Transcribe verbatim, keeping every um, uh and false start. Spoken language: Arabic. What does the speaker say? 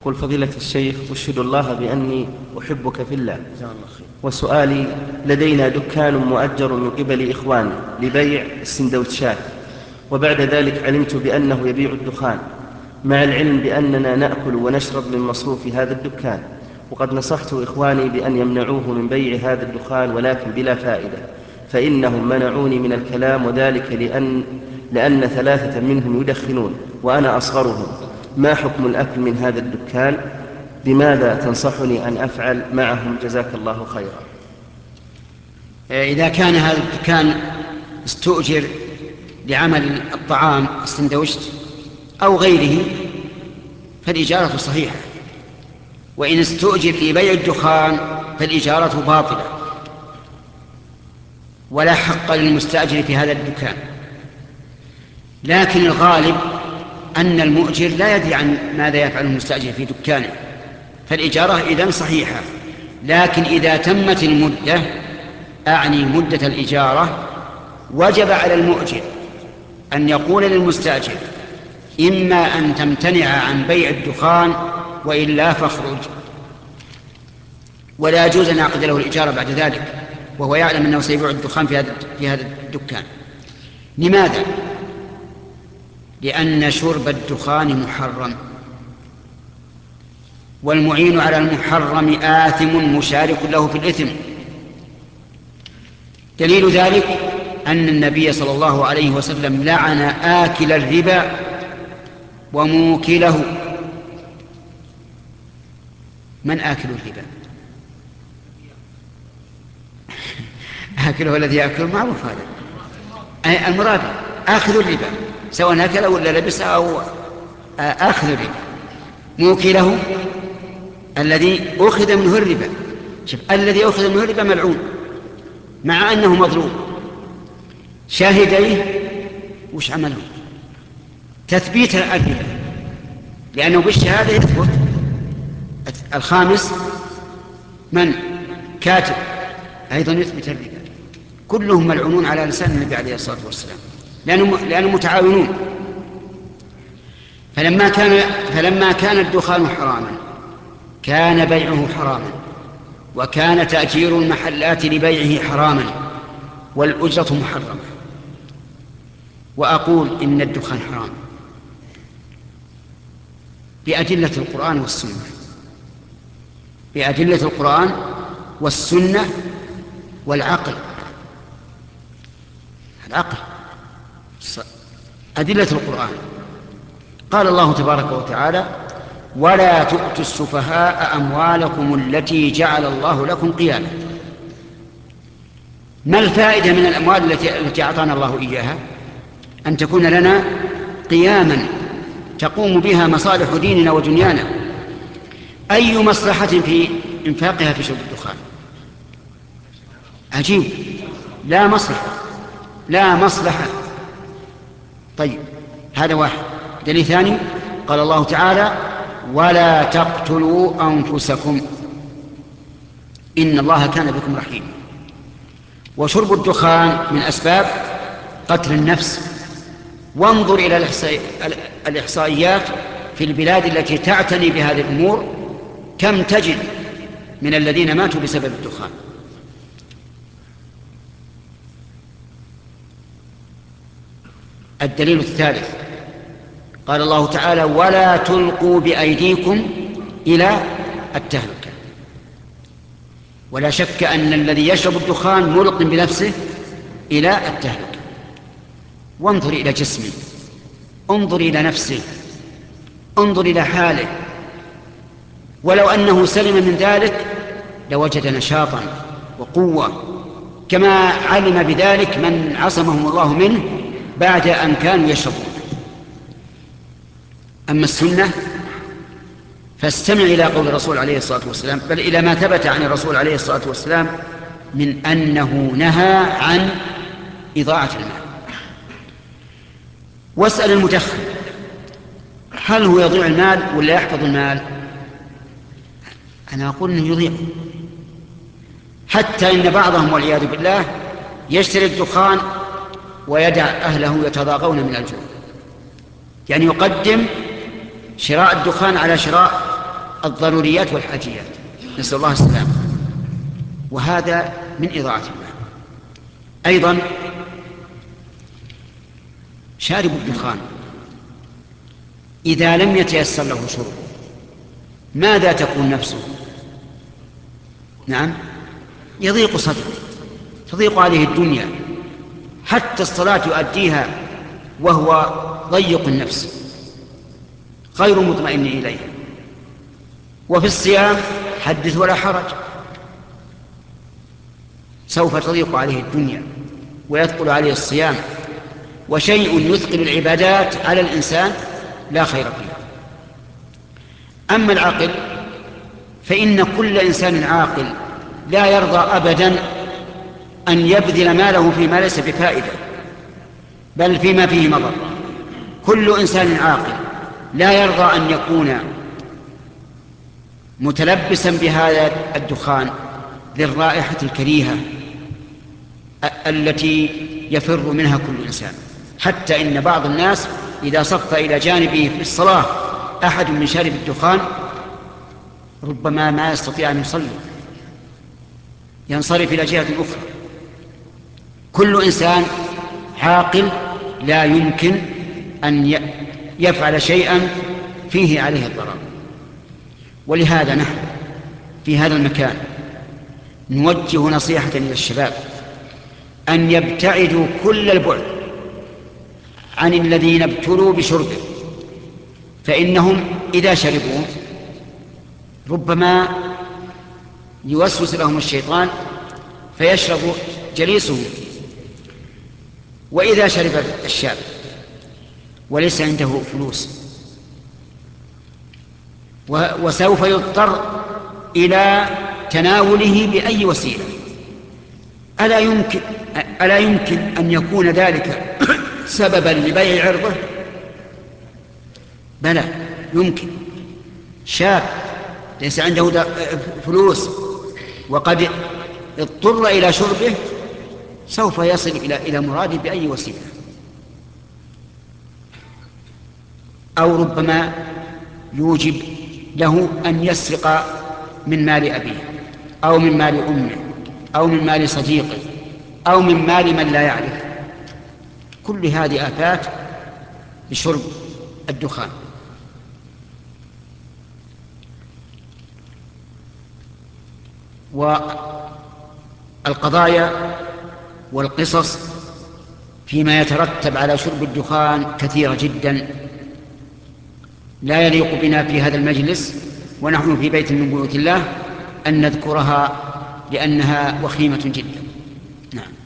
قل فضيلة الشيخ أشهد الله بأني أحبك في الله، وسؤالي: لدينا دكان مؤجر من قبل إخواني لبيع السندوتشات، وبعد ذلك علمت بأنه يبيع الدخان، مع العلم بأننا نأكل ونشرب من مصروف هذا الدكان، وقد نصحت إخواني بأن يمنعوه من بيع هذا الدخان ولكن بلا فائدة، فإنهم منعوني من الكلام، وذلك لأن, لأن ثلاثة منهم يدخنون وأنا أصغرهم. ما حكم الأكل من هذا الدكان؟ بماذا تنصحني أن أفعل معهم؟ جزاك الله خيرا. إذا كان هذا الدكان استؤجر لعمل الطعام السندويشت أو غيره فالإجارة صحيحة، وإن استؤجر لبيع الدخان فالإجارة باطلة ولا حق للمستأجر في هذا الدكان. لكن الغالب أن المؤجر لا يدري عن ماذا يفعل المستأجر في دكانه، فالإجارة إذن صحيحة. لكن إذا تمت المدة، أعني مدة الإجارة، وجب على المؤجر أن يقول للمستأجر: إما أن تمتنع عن بيع الدخان وإلا فاخرج، ولا يجوز أن يعقد له الإجارة بعد ذلك وهو يعلم أنه سيبيع الدخان في هذا في هذا الدكان. لماذا؟ لأن شرب الدخان محرم، والمعين على المحرم آثم مشارك له في الإثم. دليل ذلك أن النبي صلى الله عليه وسلم لعن آكل الربا وموكله. من آكل الربا؟ آكله الذي يأكل، معروف هذا المراد، آخذ الربا سواء أكل ولا لبس أو آخذ الربا. موكله الذي أخذ منه الربا. شوف، الذي أخذ منه الربا ملعون مع أنه مظلوم. شاهديه وش عمله؟ تثبيت الربا، لأنه بالشهادة يثبت. الخامس من؟ كاتب، أيضا يثبت الربا. كلهم ملعونون على لسان النبي عليه الصلاة والسلام، لأنهم, لأنهم متعاونون. فلما كان, فلما كان الدخان حراما كان بيعه حراما، وكان تأجير المحلات لبيعه حراما، والأجرة محرمة. وأقول إن الدخان حرام بأدلة القرآن والسنة، بأدلة القرآن والسنة والعقل. العقل، أدلة القرآن. قال الله تبارك وتعالى: ولا تؤتوا السفهاء أموالكم التي جعل الله لكم قياما. ما الفائدة من الأموال التي, التي أعطانا الله إياها؟ أن تكون لنا قياما تقوم بها مصالح ديننا ودنيانا. أي مصلحة في إنفاقها في شرب الدخان؟ عجيب، لا مصلحة، لا مصلحة. طيب، هذا واحد. دليل ثاني: قال الله تعالى: ولا تقتلوا أنفسكم إن الله كان بكم رحيما. وشرب الدخان من أسباب قتل النفس. وانظر إلى الإحصائيات في البلاد التي تعتني بهذه الأمور، كم تجد من الذين ماتوا بسبب الدخان. الدليل الثالث: قال الله تعالى: ولا تلقوا بأيديكم إلى التهلكة. ولا شك أن الذي يشرب الدخان ملق بنفسه إلى التهلكة. وانظر إلى جسمه، انظر إلى نفسه، انظر إلى حاله. ولو أنه سلم من ذلك لوجد نشاطا وقوة، كما علم بذلك من عصمهم الله منه بعد أن كانوا يشربون. أما السنة فاستمع إلى قول الرسول عليه الصلاة والسلام، بل إلى ما ثبت عن الرسول عليه الصلاة والسلام من أنه نهى عن إضاعة المال. واسأل المدخن: هل هو يضيع المال ولا يحفظ المال؟ أنا أقول أنه يضيع، حتى إن بعضهم والعياذ بالله يشتري الدخان ويدع أهله يتضاغون من الجوع، يعني يقدم شراء الدخان على شراء الضروريات والحاجيات، نسأل الله السلامة، وهذا من إضاعة المال. أيضا شارب الدخان إذا لم يتيسر له شربه ماذا تكون نفسه؟ نعم، يضيق صدره، تضيق عليه الدنيا، حتى الصلاة يؤديها وهو ضيق النفس غير مطمئن إليها. وفي الصيام حدث ولا حرج، سوف تضيق عليه الدنيا ويثقل عليه الصيام، وشيء يثقل العبادات على الإنسان لا خير فيه. أما العقل فإن كل إنسان عاقل لا يرضى أبدا أن يبذل ماله فيما ليس بفائدة بل فيما فيه مضرة. كل إنسان عاقل لا يرضى أن يكون متلبسا بهذا الدخان ذي الرائحة الكريهة التي يفر منها كل إنسان، حتى إن بعض الناس إذا صف إلى جانبه في الصلاة أحد من شارب الدخان ربما ما يستطيع أن يصلي، ينصرف إلى جهة أخرى. كل إنسان عاقل لا يمكن أن يفعل شيئا فيه عليه الضرر. ولهذا نحن في هذا المكان نوجه نصيحة إلى الشباب أن يبتعدوا كل البعد عن الذين ابتلوا بشربه، فإنهم إذا شربوه ربما يوسوس لهم الشيطان فيشرب جليسه. وإذا شرب الشاب وليس عنده فلوس وسوف يضطر إلى تناوله بأي وسيلة، ألا يمكن, ألا يمكن أن يكون ذلك سببا لبيع عرضه؟ بلى يمكن. شاب ليس عنده فلوس وقد اضطر إلى شربه سوف يصل إلى إلى مراده بأي وسيلة، أو ربما يوجب له أن يسرق من مال أبيه أو من مال أمه أو من مال صديقه أو من مال من لا يعرف. كل هذه آفات بشرب الدخان. والقضايا والقصص فيما يترتب على شرب الدخان كثيرة جدا، لا يليق بنا في هذا المجلس ونحن في بيت من بيوت الله أن نذكرها لأنها وخيمة جدا. نعم.